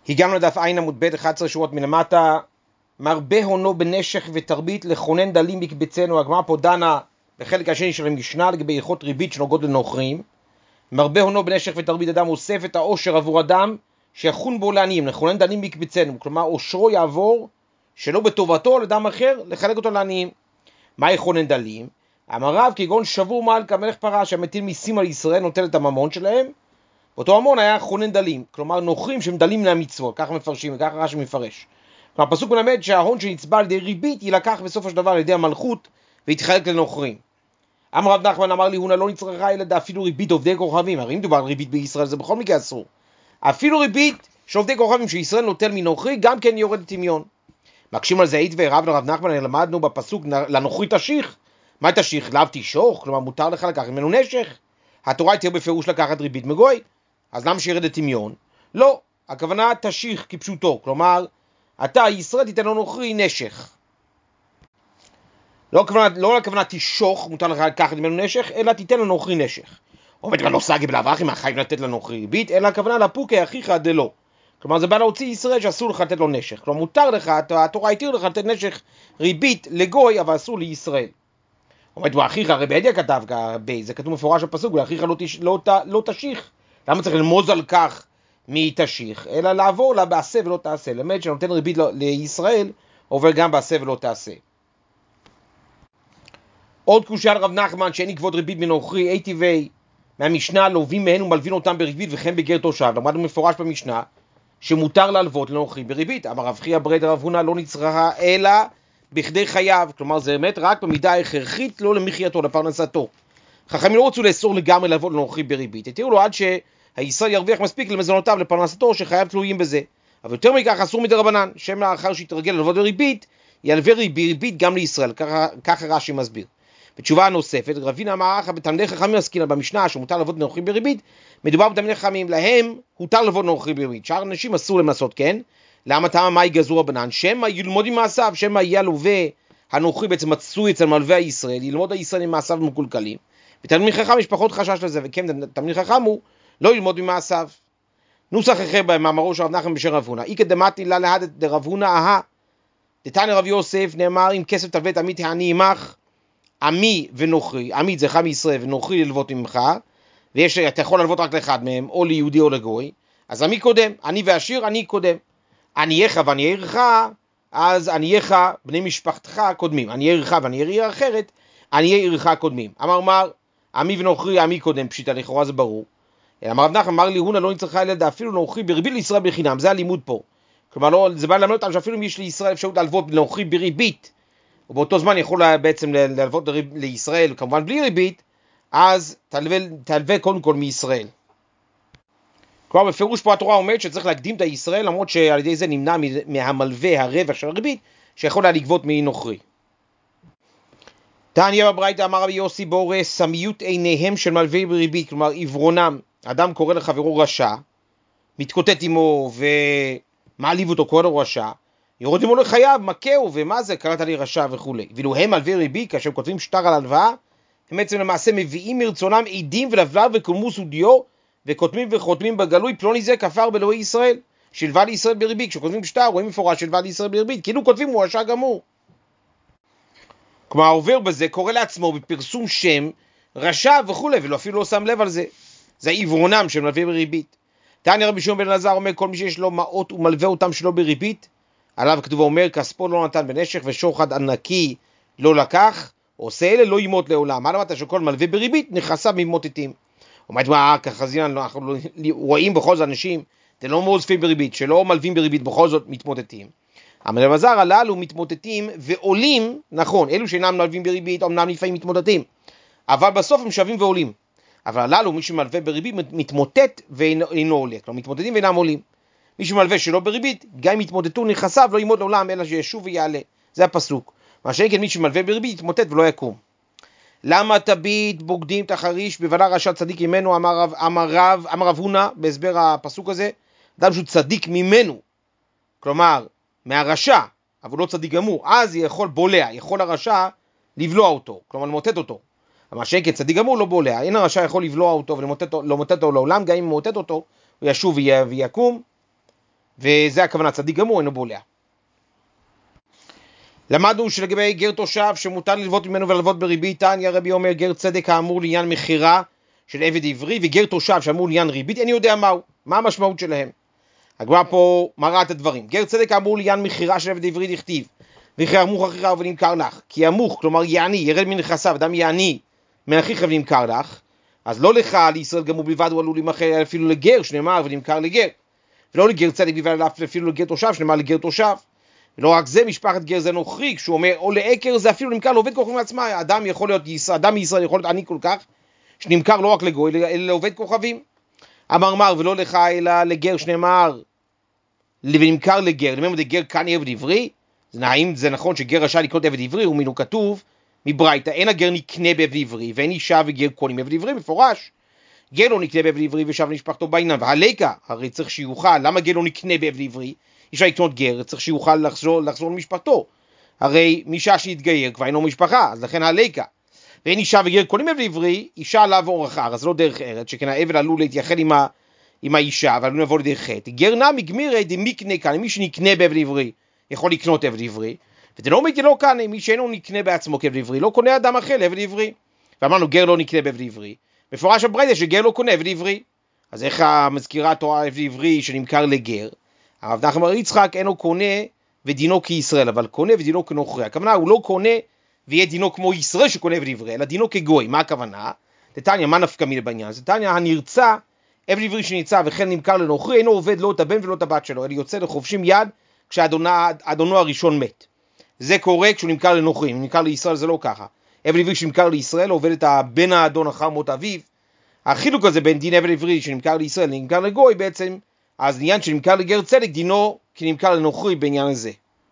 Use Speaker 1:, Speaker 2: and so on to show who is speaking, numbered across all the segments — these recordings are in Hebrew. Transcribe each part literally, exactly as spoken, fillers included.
Speaker 1: הגענו לדף עין עמוד ב' אחת עשרה שורות מלמטה. מרבה הונו בנשך ותרבית לכונן דלים מקבצנו. הגמרא פה דנה בחלק השני של המשנה לגבי הלכות ריבית שנוגעות לנוכרים. מרבה הונו בנשך ותרבית, אדם אוסף את העושר עבור אדם שיחון בו לעניים, לכונן דלים מקבצנו, כלומר עושרו יעבור שלא בטובתו לאדם אחר, לחלק אותו לעניים. מה יכונן דלים? אמר רב, כגון שבור מלכה מלך פרס שמטיל מיסים על ישראל, נוטל את הממון שלהם, אותו המון היה חונן דלים, כלומר נוכרים שהם דלים מהמצוות, ככה מפרשים וככה רש"י מפרש. כלומר הפסוק מלמד שההון שנצבע על ידי ריבית יילקח בסופו של דבר על ידי המלכות ויתחלק לנוכרים. אמר רב נחמן אמר לי, הונה לא נצרכה אלא אפילו ריבית עובדי כוכבים. הרי אם מדובר על ריבית בישראל זה בכל מקרה אסור. אפילו ריבית שעובדי כוכבים שישראל נוטל מנוכרי גם כן יורד לטמיון. מקשים על זה היית ורב לרב נחמן, למדנו בפסוק לנוכרי תשיך. מה תשיך? לאו תשוך? כלומר מותר לך לקחת ממנו נשך. התורה הייתה בפירוש לקחת ריבית מגוי, אז למה שירד לטמיון? לא, הכוונה תשיך כפשוטו, כלומר אתה ישראל תיתן לו נוכרי נשך. לא הכוונה, לא הכוונה תשוך, מותר לך לקחת ממנו נשך, אלא תיתן לו נוכרי נשך. עובד גם לא סגי בלאו מה חייב לתת לו נוכרי ריבית, אלא הכוונה לפוקי אחיך דלא. כלומר זה בא להוציא ישראל שאסור לך לתת לו נשך. כלומר מותר לך, התורה התיר לך לתת נשך ריבית לגוי, אבל אסור לישראל. עומד ואחיך, הרי בעדיה כתב, זה כתוב מפורש בפסוק, ואחיך לא, תש, לא, לא תשיך. למה צריך ללמוז על כך מי תשיך? אלא לעבור לה בעשה ולא תעשה. למד שנותן ריבית לישראל, עובר גם בעשה ולא תעשה. עוד קושיה על רב נחמן, שאין לגבות ריבית מנוכרי, אי טבעי מהמשנה, לווים מהן ומלווין אותם בריבית וכן בגר תושב. למדנו מפורש במשנה, שמותר להלוות לנוכרי בריבית. אמר רב חייא ברי דרב הונא לא נצרכה אלא בכדי חייו, כלומר זה באמת רק במידה הכרחית, לא למחייתו, לפרנסתו. חכמים לא רצו לאסור לגמרי להלוות לנוכרי בריבית, התירו לו עד שהישראל ירוויח מספיק למזונותיו, לפרנסתו, שחייו תלויים בזה. אבל יותר מכך אסור מדרבנן, שם לאחר שיתרגל להלוות בריבית, ילווה בריבית גם לישראל, ככה, ככה רש"י מסביר. בתשובה נוספת, רבינה אמר אחא בתלמידי חכמים עסקינן במשנה שמותר להלוות לנוכרי בריבית, מדובר בתלמידי חכמים, להם הותר להלוות לנוכרי בריבית, שאר אנשים אסור להם לעשות כן. למה טעם מה יגזרו רבנן? שמא ילמוד עם מעשיו, שמא יהיה הלווה הנוכרי בעצם מצוי אצל מלווה הישראל, ילמוד הישראל עם מעשיו מקולקלים. ותלמיד חכם יש פחות חשש לזה, וכן תלמיד חכם הוא לא ילמוד ממעשיו. נוסח אחר במאמרו של רב נחמן בשם רב הונא, איקא דמתי לה להדת דרב הונא אהה, דתניא רב יוסף נאמר, אם כסף תלווה את עמית העני עמך, עמי ונוכרי, עמית זה חם ישראל ונוכרי ללוות ממך, ויש, אתה יכול ללוות רק לאחד מהם, או ליהודי או לגוי, אז עמי קודם, עני ועשיר, עני קודם. ענייך ועניי עירך, אז ענייך בני משפחתך קודמים, עניי עירך ועניי עיר אחרת, עניי עירך קודמים. אמר מר, עמי ונוכרי, עמי קודם, פשיטה, לכאורה זה ברור. אמר רב נחמן, אמר לי הונא לא נצרכה אלא אפילו נוכרי בריבית לישראל בחינם, זה הלימוד פה. כלומר לא, זה בא ללמד אותם שאפילו אם יש לישראל אפשרות להלוות לנוכרי בריבית, ובאותו זמן יכול בעצם להלוות לישראל, כמובן בלי ריבית, אז תלווה, תלווה קודם כל מישראל. כלומר בפירוש פה התורה אומרת שצריך להקדים את הישראל, למרות שעל ידי זה נמנע מהמלווה הרבע של הריבית, שיכול לה לגבות מנוכרי. תניא בברייתא אמר רבי יוסי בורא, סמיות עיניהם של מלווה בריבית, כלומר עיוורונם. אדם קורא לחברו רשע, מתקוטט עמו ומעליב אותו, קורא לו רשע, יורד עמו לחייו, מכהו, ומה זה, קראת לי רשע וכו'. ואילו הם מלווה ריבית, כאשר כותבים שטר על הלוואה, הם בעצם למעשה מביאים מרצונם עדים ולבלב וקולמוס ודיו, וכותמים וחותמים בגלוי, פלוני זה כפר באלוהי ישראל, שלווה לישראל בריבית. כשכותבים שטר, רואים מפורש שלווה לישראל בריבית, כאילו כותבים הוא רשע גמור. כלומר העובר בזה קורא לעצמו בפרסום שם רשע וכו', ולא אפילו לא שם לב על זה. זה עיוורונם של מלווה בריבית. תניא רבי שמעון בן אלעזר אומר, כל מי שיש לו מעות ומלווה אותם שלא בריבית, עליו כתוב אומר, כספו לא נתן בנשך ושוחד ענקי לא לקח, עושה אלה לא ימות לעולם. מה למדת שכל מלווה בריבית נכסיו ממוטטים. אומרת מה, ככה זינן, אנחנו רואים בכל זאת אנשים, זה לא מוספים בריבית, שלא מלווים בריבית, בכל זאת מתמוטטים. אבל לבזר הללו מתמוטטים ועולים, נכון, אלו שאינם מלווים בריבית, אמנם לפעמים מתמוטטים, אבל בסוף הם שווים ועולים. אבל הללו, מי שמלווה בריבית, מתמוטט ואינו עולה, כלומר מתמוטטים ואינם עולים. מי שמלווה שלא בריבית, גם אם יתמוטטו נכסיו, לא ימות לעולם, אלא שישוב ויעלה. זה הפסוק. מה שאין מי שמלווה בריבית, יתמוטט ולא יקום. למה תביט בוגדים תחריש בבלה רשע צדיק ממנו, אמר רב, אמר רב, אמר רב הונא, בהסבר הפסוק הזה, אדם שהוא צדיק ממנו, כלומר, מהרשע, אבל לא צדיק גמור, אז יכול בולע, יכול הרשע לבלוע אותו, כלומר למוטט אותו. אבל שאין צדיק גמור לא בולע, אין הרשע יכול לבלוע אותו ולמוטט אותו לעולם, גם אם מוטט אותו, הוא ישוב ויקום. וזה הכוונה, צדיק גמור אינו בולע. למדנו שלגבי גר תושב שמותר ללוות ממנו וללוות בריבית, תניא רבי אומר גר צדק האמור לעניין מחירה של עבד עברי, וגר תושב שאמור לעניין ריבית, אני יודע מהו, מה המשמעות שלהם. הגמרא פה מראה את הדברים. גר צדק האמור לעניין מחירה של עבד עברי דכתיב, וכי ארמוך אחיך ונמכר לך, כי אמוך, כלומר יעני, ירד מנכסיו, אדם יעני מאחיך ונמכר לך, אז לא לך לישראל גמור בלבד הוא עלול להימכר אפילו לגר, שנאמר ונמכר לגר, ולא לגר צדק בלבד אפילו לגר תושב, שנאמר לגר תושב. ולא רק זה, משפחת גר זה נוכרי, כשהוא אומר או לעקר זה אפילו נמכר לעובד כוכבים עצמה, אדם יכול להיות, אדם מישראל יכול להיות עני כל כך, שנמכר לא רק לגוי, אלא לעובד כוכבים. אמר מר ולא לך אלא לגר, שנאמר ונמכר לגר, למען דגר כאן עבד עברי, האם זה נכון שגר רשאי לקנות עבד עברי? ומינו כתוב מברייתא, אין הגר נקנה בעבד עברי, ואין אישה וגר קונים עבד עברי, מפורש. גר לא נקנה בעבד עברי ושב למשפחתו בעינם, והליקה, הרי צריך שיוכל, למה גר לא נקנה בעבד עברי? אישה לקנות גר, צריך שיוכל לחזור, לחזור למשפחתו, הרי משעה שהתגייר כבר אינו משפחה, אז לכן הליקה. ואין אישה וגר קונים עבד עברי, אישה עליו אורח ארץ, זה לא דרך ארץ, שכן העבד עלול להתייחד עם, ה, עם האישה, אבל עלול לבוא לדרך חטא. גר נמי גמירי דמיקנה כאן, מי שנקנה בעבד עברי יכול לקנות עבד עברי, ודלא מיקי לא כאן, מי שאינו נקנה בעצמו כעבד עברי, לא קונה אדם אחר לעבד עברי. ואמרנו גר לא נקנה בעבד עברי, מפורש הברייתא שגר לא קונה עבד עברי. אז איך המזכירה תורה עבד עברי שנמכר לגר? הרב נחמן בר יצחק אינו קונה ודינו כישראל, אבל קונה ודינו כנוכרי. הכוונה הוא לא קונה ויהיה דינו כמו ישראל שקונה עבד עברי, אלא דינו כגוי. מה הכוונה? תניא, מה נפקא מינה בעניין? זה תניא, הנרצע, עבד עברי שנרצע וכן נמכר לנוכרי, אינו עובד לא את הבן ולא את הבת שלו, אלא יוצא לחופשים יד כשאדונו הראשון מת. זה קורה כשהוא נמכר לנוכרי, אם נמכר לישראל זה לא ככה. עבד עברי שנמכר לישראל עובד את הבן האדון אחר מות אביו. החילוק הזה בין דין עבד עברי שנמכר לישראל נמכר לגוי, בעצם אז עניין שנמכר לגר צדק דינו כי נמכר לנוכרי בעניין הזה.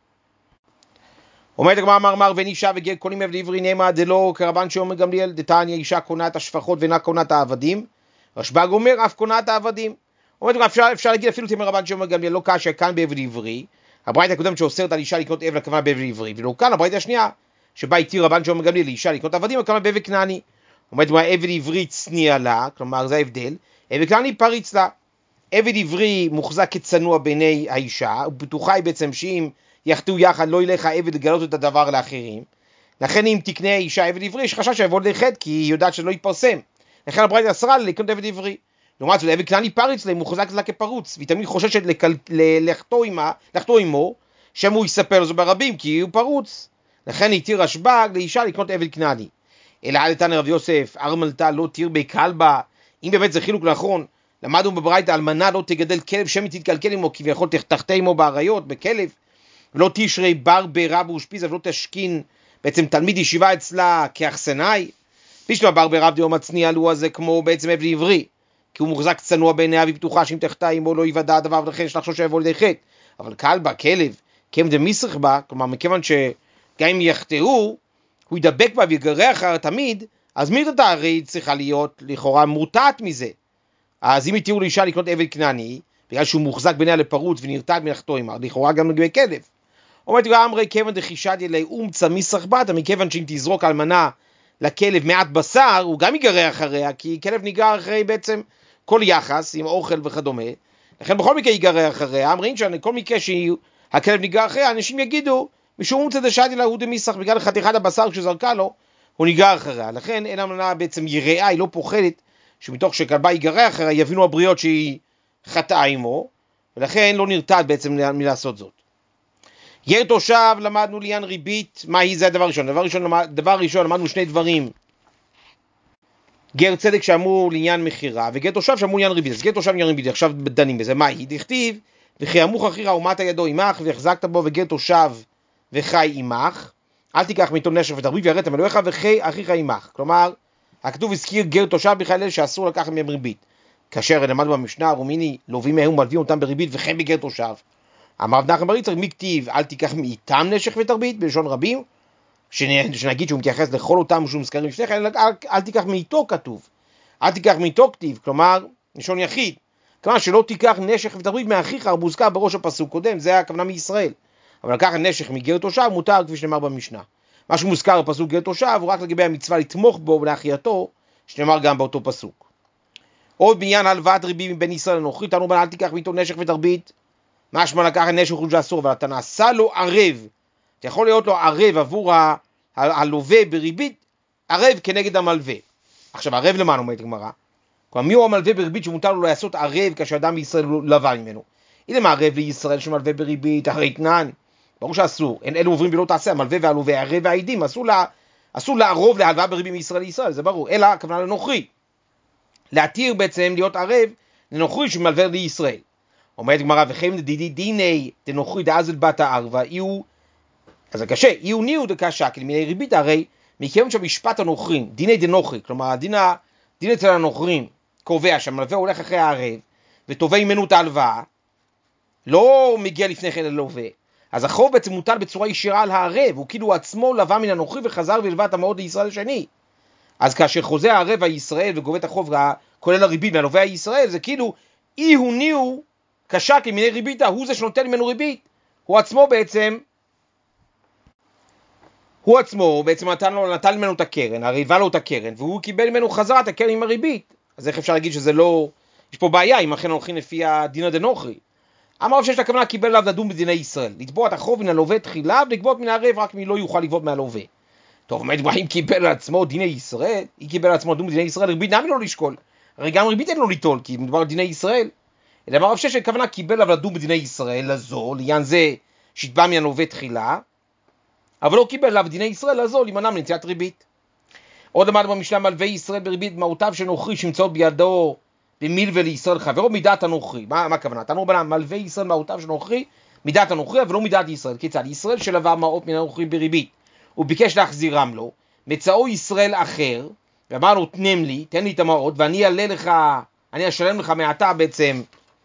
Speaker 1: אומרת הגמרא אמר מר ואין אישה וגר קונים עבד עברי, נאמר דלא כרבן שאומר גמליאל דתניא אישה קונה את השפחות ואינה קונה את העבדים, רשב"ג אומר אף קונה את העבדים. אומרת הגמרא אפשר, אפשר להגיד אפילו תמר רבן שאומר גמליאל לא קשה כאן בעבד עברי, הברייתא הקודמת שאוסרת על אישה לקנות עבד הכוונה בעבד עברי, ולא כאן הברייתא השנייה שבה התיר רבן שאומר גמליאל לאישה לקנות עבדים הכוונה בעבד כנעני. אומרת הגמרא עבד עברי צניע לה, כלומר זה ההבדל, עבד כנעני פריץ לה. עבד עברי מוחזק כצנוע בעיני האישה, ובטוחה היא בעצם שאם יחטאו יחד לא ילך העבד לגלות את הדבר לאחרים, לכן אם תקנה האישה עבד עברי יש חשש שיבוא לחטא כי היא יודעת שלא יתפרסם, לכן הברייתא אסרה לקנות עבד עברי. לעומת זאת עבד כנעני פריץ לה, מוחזק לה כפרוץ, והיא תמיד חוששת לחטוא עמו, שמו הוא יספר לו ברבים כי הוא פרוץ, לכן התיר רשב"ג לאישה לקנות עבד כנעני. אלא על תנא רב יוסף ארמלתא לא תיר בי כלבא, אם באמת זה חילוק נכון, למדנו בברייתא אלמנה לא תגדל כלב שמא תתקלקל עמו כביכול תחתה עמו באריות בכלב, ולא תשרי בר ברב ואושפיזה, ולא תשכין בעצם תלמיד ישיבה אצלה כאחסנאי. בישלמה בר ברב דיום הצניע לו הזה כמו בעצם עבד עברי, כי הוא מוחזק צנוע בעיניה והיא בטוחה שאם תחתה עמו לא יוודע הדבר, ולכן יש לחשוש שיבוא לידי חטא. אבל כלבא, כלב, כלב דמיסך בה, כלומר מכיוון שגם אם יחטאו הוא ידבק בה ויגרה אחר תמיד, אז מידתה הרי צריכה להיות לכאורה מורתעת מזה. אז אם יתירו לאישה לקנות עבד כנעני, בגלל שהוא מוחזק בעיניה לפרוץ ונרתע מלחטוא עמה, לכאורה גם לגבי כלב. אומרת גם אמרי כיוון דחישד ילי אומצה מיסך בתה, מכיוון שאם תזרוק אלמנה לכלב מעט בשר, הוא גם יגרה אחריה, כי כלב ניגר אחרי בעצם כל יחס עם אוכל וכדומה, לכן בכל מקרה יגרה אחריה. אמרים שכל מקרה שהכלב ניגר אחריה, אנשים יגידו, משום אומצה דשד ילי הוא דמיסך, בגלל חתיכת הבשר כשזרקה לו, הוא ניגר אחריה. לכן אין אלמנה בעצם יראה, היא לא פוחדת, שמתוך שכלבה יגרה אחריה, יבינו הבריות שהיא חטאה עמו, ולכן לא נרתעת בעצם מלעשות זאת. גר תושב למדנו לעניין ריבית, מה היא? זה הדבר ראשון. דבר ראשון, דבר ראשון למדנו שני דברים. גר צדק שאמרו לעניין מחירה, וגר תושב שאמרו לעניין ריבית. אז גר תושב לעניין ריבית, עכשיו דנים בזה. מה היא? דכתיב, וכי אמוך אחיך ומטה ידו עמך, והחזקת בו, וגר תושב וחי עמך, אל תיקח מאיתו נשך ותרבית ויראת מאלוהיך, וחי אחיך עמך. כלומר, הכתוב הזכיר גר תושב בכלל אלה שאסור לקחת מהם ריבית. כאשר למדנו במשנה, רומיני לווים מהם ומלווים אותם בריבית וכן בגר תושב. אמר רב נחמן בר יצחק, מי כתיב אל תיקח מאיתם נשך ותרבית בלשון רבים, שנגיד שהוא מתייחס לכל אותם שהוא מזכרים לפני כן, אלא אל, אל תיקח מאיתו כתוב, אל תיקח מאיתו כתיב, כלומר לשון יחיד, כלומר שלא תיקח נשך ותרבית מאחיך, מוזכר בראש הפסוק קודם, זה הכוונה מישראל, אבל לקחת נשך מגר תושב מותר כפי שנאמר במשנה. מה שמוזכר בפסוק גר תושב הוא רק לגבי המצווה לתמוך בו ולאחייתו, שנאמר גם באותו פסוק. עוד בעניין הלוואת ריבית מבין ישראל לנוכרי, תנו בן אל תיקח מאיתו נשך ותרבית, משמע לקחת נשך רכוש אסור, אבל אתה נעשה לו ערב, אתה יכול להיות לו ערב עבור הלווה בריבית, ערב כנגד המלווה. עכשיו, ערב למען אומרת הגמרא? כלומר, מי הוא המלווה בריבית שמותר לו לעשות ערב כאשר אדם בישראל לווה ממנו? הנה מה ערב לישראל שמלווה בריבית, אחרי תנן, ברור שאסור, אין אלו עוברים ולא תעשה, המלווה והלווה, הערב והעדים, אסור, לה, אסור לערוב להלוואה בריבית מישראל לישראל, זה ברור, אלא הכוונה לנוכרי. להתיר בעצם להיות ערב לנוכרי שמלווה לישראל. אומרת גמרא, וכן דידי דיני דנוכרי דאזל בת הערבה, יהיו, אז זה קשה, יהיו ניהו דקשה, כי למיני ריבית הרי, מכיוון שהמשפט הנוכרים, דיני דנוכרי, כלומר הדין, הדין אצל הנוכרים, קובע שהמלווה הולך אחרי הערב, ותובע ממנו את ההלוואה, לא מגיע לפני כן ללווה, אז החוב בעצם מוטל בצורה ישירה על הערב, הוא כאילו עצמו לווה מן הנוכרי וחזר ולווה את המעות לישראל השני. אז כאשר חוזה הערב הישראל וגובה את החוב, כולל הריבית מהלווה הישראל, זה כאילו אי הוא ניהו קשה כמיני ריביתה, הוא זה שנותן ממנו ריבית, הוא עצמו בעצם, הוא עצמו בעצם נתן, לו, נתן ממנו את הקרן, הריבה לו את הקרן, והוא קיבל ממנו חזרה את הקרן עם הריבית. אז איך אפשר להגיד שזה לא, יש פה בעיה אם אכן הולכים לפי הדין הדנוכרי. אמר שיש הכוונה קיבל עליו לדון בדיני ישראל, לתבוע את החוב מן הלווה תחילה ולגבות מן הערב רק מי לא יוכל לגבות מהלווה. טוב, באמת אם קיבל על עצמו דיני ישראל, היא קיבל על עצמו לדון בדיני ישראל, ריבית נמי לא לשקול, הרי גם ריבית אין לו ליטול, כי מדובר על דיני ישראל. אלא אמר רב ששת הכוונה קיבל עליו לדון בדיני ישראל לזו, לעניין זה שהתבע מן הלווה תחילה, אבל לא קיבל עליו דיני ישראל לזו, להימנע מנטילת ריבית. עוד למד במשנה מלווה ישראל בריבית מהותיו של נוכרי שנמצאות בידו במילווה לישראל חברו מידת הנוכרי. מה, מה הכוונה? תנו בנה, מלווה ישראל מהותיו של נוכרי מידת הנוכרי, אבל לא מידת ישראל. כיצד? ישראל שלווה מעות מן הנוכרי בריבית, הוא ביקש להחזירם לו, מצאו ישראל אחר, ואמר לו תנם לי, תן לי את המעות, ואני אעלה לך, אני אשלם לך מעתה בעצם,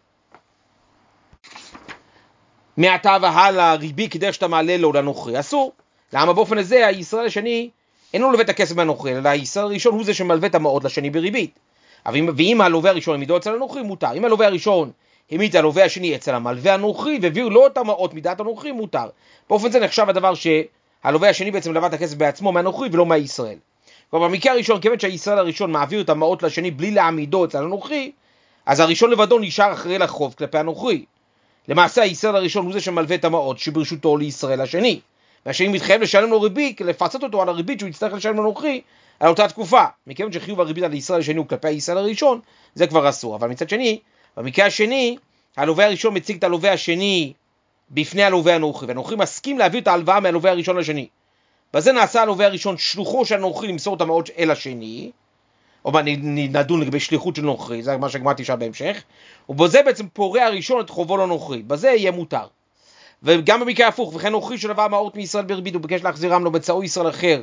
Speaker 1: מעתה והלאה ריבי כדי שאתה מעלה לו לנוכרי. אסור. למה באופן הזה הישראל השני אין לו לווה את הכסף מהנוכרי, אלא הישראל הראשון הוא זה שמלווה את המעות לשני בריבית. ואם הלווה הראשון העמידו אצל הנוכרי, מותר. אם הלווה הראשון העמיד את הלווה השני אצל המלווה הנוכרי והעביר לו את המעות מדעת הנוכרי, מותר. באופן זה נחשב הדבר שהלווה השני בעצם לווה את הכסף בעצמו מהנוכרי ולא מהישראל. כלומר, במקרה הראשון, כיוון שהישראל הראשון מעביר את המעות לשני בלי להעמידו אצל הנוכרי, אז הראשון לבדו נשאר אחרי לחוב כלפי הנוכרי. למעשה הישראל הראשון הוא זה שמלווה את המעות שברשותו לישראל השני. והשני מתחייב לשלם לו ריבית, לפצות אותו על הריבית שהוא יצטרך לשלם לנוכרי על אותה תקופה. מכיוון שחיוב הריבית על ישראל השני הוא כלפי הישראל הראשון, זה כבר אסור. אבל מצד שני, במקרה השני, הלווה הראשון מציג את הלווה השני בפני הלווה הנוכרי, והנוכרי מסכים להעביר את ההלוואה מהלווה הראשון לשני. בזה נעשה הלווה הראשון שלוחו של הנוכרי למסור את המעות אל השני, או נדון לגבי שליחות של נוכרי, זה מה שגמרתי שם בהמשך, ובזה בעצם פורע הראשון את חובו לנוכרי, בזה יהיה מותר. וגם במקרה הפוך, וכן נוכרי שלווה מעות מישראל בריבית, הוא ביקש להחזירם לו בצאו ישראל אחר,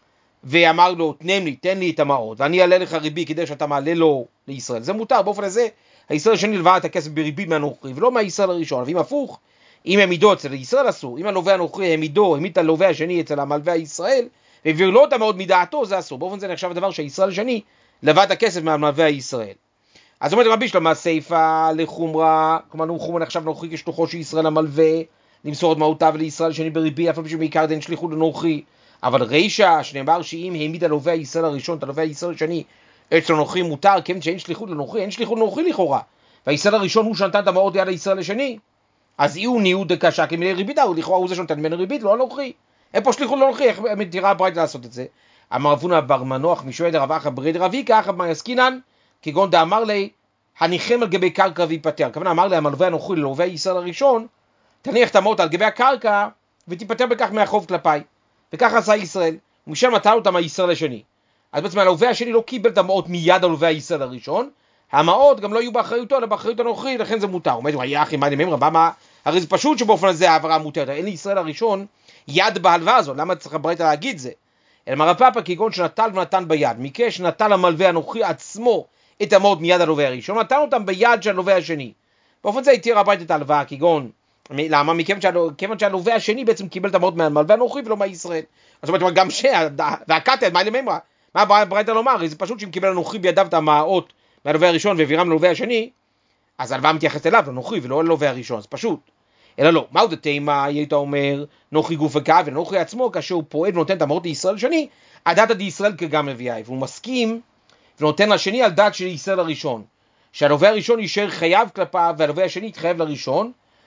Speaker 1: ואמר לו, תנם לי, תן לי את המעות, ואני אעלה לך ריבית כדי שאתה מעלה לו לישראל. זה מותר, באופן הזה, הישראל השני לווה את הכסף בריבית מהנוכרי, ולא מהישראל הראשון. ואם הפוך, אם העמידו אצל ישראל אסור, אם הלווה הנוכרי העמידו, העמיד את הלווה השני אצל המלווה הישראל, והעביר לו את המעות מדעתו, זה אסור. באופן זה נחשב הדבר שהישראל השני לווה את הכסף מהמלווה הישראל. אז אומרת רבי שלמה סייפה לחומרה, כלומר חומרה נחשב נוכרי כשלוחו של ישראל המלווה, למסור את מהותיו לישראל השני בריבית, אף על פי שבעיקר דין שליחות לנוכרי. אבל רישא שנאמר שאם העמיד הלווה הישראל הראשון את הלווה הישראל השני אצל הנוכרי מותר, כיוון שאין שליחות לנוכרי, אין שליחות לנוכרי לכאורה, והישראל הראשון הוא שנתן את המעות ליד הישראל השני, אז אי הוא ניהו דקשה כמיני ריביתה, הוא לכאורה הוא זה שנתן ממנו ריבית, לא הנוכרי. אין פה שליחות לנוכרי, איך מתירה הברייתא לעשות את זה? אמר רבונה בר מנוח משועי דרב אחא ברי דרביקה אחא מעסקינן, כגון דאמר לי הניחם על גבי קרקע ויפטר. הכוונה אמר לי המלווה הנוכרי ללווה הישראל הראשון, תניח את המעות על גבי הקרקע ותיפטר בכך מהחוב כלפיי. וכך עשה ישראל, ומשם נטל אותם הישראל השני. אז בעצם הלווה השני לא קיבל את המעות מיד הלווה הישראל הראשון, המעות גם לא יהיו באחריותו, אלא באחריות הנוכרי, לכן זה מותר. הוא אומר, היה אחי, מה נאמר, מה, הרי זה פשוט שבאופן הזה העברה מותרת, אין לישראל הראשון יד בהלוואה הזו, למה צריך הברייתא להגיד זה? אלא מרב פאפא כגון שנטל ונתן ביד, מקרה שנטל המלווה הנוכרי עצמו את המעות מיד הלווה הראשון, נתן אותם ביד של הלווה השני. באופן זה התיר הברייתא את ההלוואה, כגון למה? מכיוון שהלווה השני בעצם קיבל את המעות מהמלווה הנוכרי ולא מהישראל. אז זאת אומרת, גם ש... והקטל, מה לממרה? מה הברייתא לומר? זה פשוט שאם קיבל הנוכרי בידיו את המעות מהלווה הראשון והעבירם ללווה השני, אז ההלוואה מתייחסת אליו, לנוכרי, ולא ללווה הראשון, זה פשוט. אלא לא, מהו דתימה, היית אומר, נוכרי גוף וקו, ונוכרי עצמו, כאשר הוא פועל ונותן את המעות לישראל השני, הדעת די ישראל כגם לביאי, והוא מסכים ונותן לשני על דעת של ישראל הראשון, שהלווה הראשון יישאר חייב כלפיו, והלווה השני יתחייב לראשון,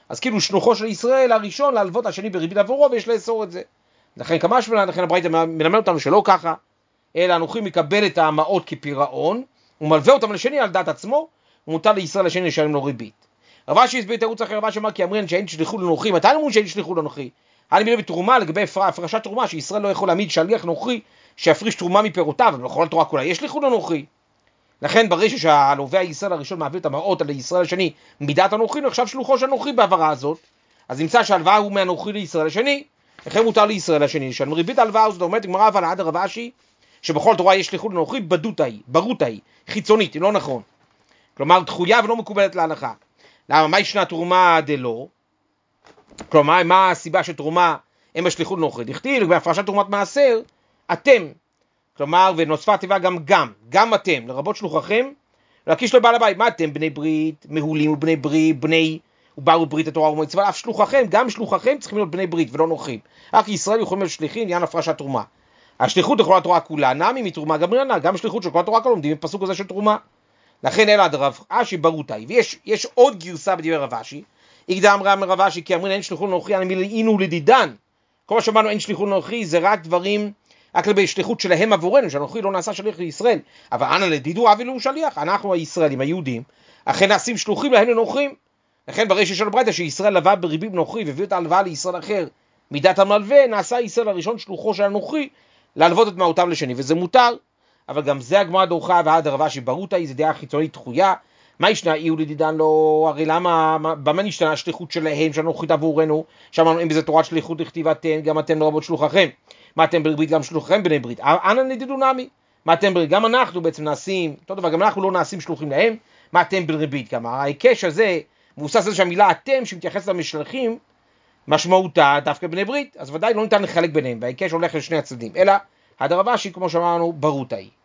Speaker 1: אז כאילו שלוחו של ישראל הראשון להלוות השני בריבית עבורו, ויש לאסור את זה. לכן כמה שמונה, לכן הברייתא מלמד אותנו שלא ככה, אלא אנוכי מקבל את המעות כפירעון, הוא מלווה אותם לשני על דעת עצמו, ומותר לישראל לשני לשלם לו ריבית. רב אשי הסביר תירוץ אחר, רב אשי אמר כי אמרין שאין שליחו לנוכרי, מתי אמרו שאין שליחו לנוכרי? אני מבין בתרומה לגבי הפרשת תרומה, שישראל לא יכול להעמיד שליח נוכרי שיפריש תרומה מפירותיו, ובכל התורה כולה יש שליחו לנוכרי. לכן ברגע שהלווה הישראל הראשון מעביר את המעות על ישראל השני מידת הנוכרי, נחשב שלוחו של הנוכרי בעברה הזאת, אז נמצא שהלוואה הוא מהנוכרי לישראל השני, לכן מותר לישראל השני לשלם ריבית ההלוואה הזאת. אומרת גמרא אבל עד רב אשי שבכל תורה יש שליחו לנוכרי בדותא היא, ברוטא היא, חיצונית, היא לא נכון. כלומר דחויה ולא מקובלת להלכה. למה? מה ישנה תרומה דלא? כלומר, מה הסיבה שתרומה הם השליחו לנוכרי? דכתיב לגבי הפרשת תרומת מעשר, אתם. כלומר, ונוספה תיבה גם גם, גם אתם, לרבות שלוחכם, להקיש לבעל הבית. מה אתם? בני ברית, מהולים ובני ברית, בני ובאו ברית התורה ומצווה, אף שלוחכם, גם שלוחכם צריכים להיות בני ברית ולא נוכרים. רק ישראל יכולים להיות שליחים, עניין הפרשת תרומה. השליחות לכל התורה כולה, נמי מתרומה גם רנה, גם השליחות של כל התורה כולה, לומדים בפסוק הזה של תרומה. לכן אלא עד רב אשי ברוטא היא. ויש יש עוד גרסה בדברי רב אשי, יגדה אמרה מרב אשי כי אמרין אין שליחו לנוכרי, אני מלאינו לדידן. כל מה שאמרנו אין שליחו לנוכרי זה רק דברים, רק לגבי שליחות שלהם עבורנו, שהנוכרי לא נעשה שליח לישראל. אבל אנא לדידו אבי לו שליח, אנחנו הישראלים, היהודים, אכן נעשים שלוחים להם לנוכרים. לכן ברי שיש לנו ברייתא שישראל לווה בריבית נוכרי והביא את ההלוואה לישראל אחר מידת המלווה, נעשה ישראל הראשון שלוחו של הנוכרי להלוות את מעותיו לשני, וזה מותר. אבל גם זה הגמרא דורכה ועד רב אשי ברוטא היא, זה דעה חיצונית דחויה. מה ישנה אי ולדידן לא? הרי למה, במה נשתנה השליחות שלהם שהנוכרית עבורנו? שאמרנו אם בזה תורת שליחות דכתיב אתם, גם אתם לרבות שלוחכם. מה אתם בברית? גם שלוחכם בני ברית. אנא נדידו נמי. מה אתם ברית? גם אנחנו בעצם נעשים, אותו דבר, גם אנחנו לא נעשים שלוחים להם. מה אתם ברית? כמה ההיקש הזה מבוסס על שהמילה אתם שמתייחסת למשלחים משמעותה דווקא בני ברית, אז ודאי לא ניתן לחלק ביניהם, וההיקש הולך לשני הצדדים, אלא עד רב אשי כמו שאמרנו ברוטא היא.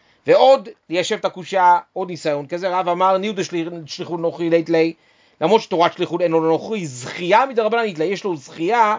Speaker 1: ועוד ליישב את הקושיה, עוד ניסיון כזה, רב אמר ניהו דשליחות נוכרי לית לי, למרות שתורת שליחות אין לו לנוכרי, זכייה מדרבנן נית לי, יש לו זכייה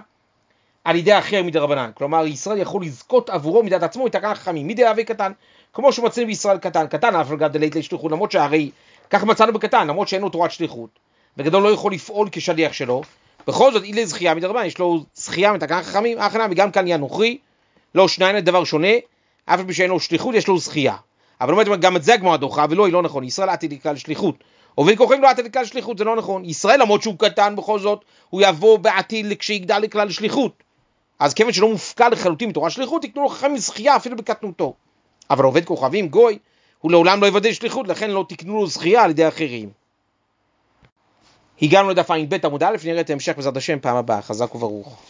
Speaker 1: על ידי אחר מדרבנן, כלומר ישראל יכול לזכות עבורו מדעת עצמו את הכך חכמים, מדי אבי קטן, כמו שמצאים בישראל קטן, קטן אף לגב דלית לי שליחות, למרות שהרי כך מצאנו בקטן, למרות שאין לו תורת שליחות, וגדול לא יכול לפעול כשליח שלו, בכל זאת אילה זכייה מדרבנן, יש לו זכייה מתקן חכמים, אחנה וגם כאן יהיה נוכרי, לא שניים, דבר שונה, אף בשאין לו שליחות יש לו זכייה. אבל אומרת, גם את זה הגמרא דוחה, ולא, היא לא נכון. ישראל עתיד לכלל שליחות. עוברים כוחים לא עתיד לכלל שליחות, זה לא נכון. ישראל, למרות שהוא קטן בכל זאת, הוא יבוא בעתיד כשיגדל לכלל שליחות. אז כיוון שלא מופקע לחלוטין מתורה שליחות, יקנו לו חכמים זכייה אפילו בקטנותו. אבל עובד כוכבים, גוי, הוא לעולם לא יוודא שליחות, לכן לא תקנו לו זכייה על ידי אחרים. הגענו לדף ע"ב עמוד א', נראה את ההמשך בעזרת השם פעם הבאה. חזק וברוך.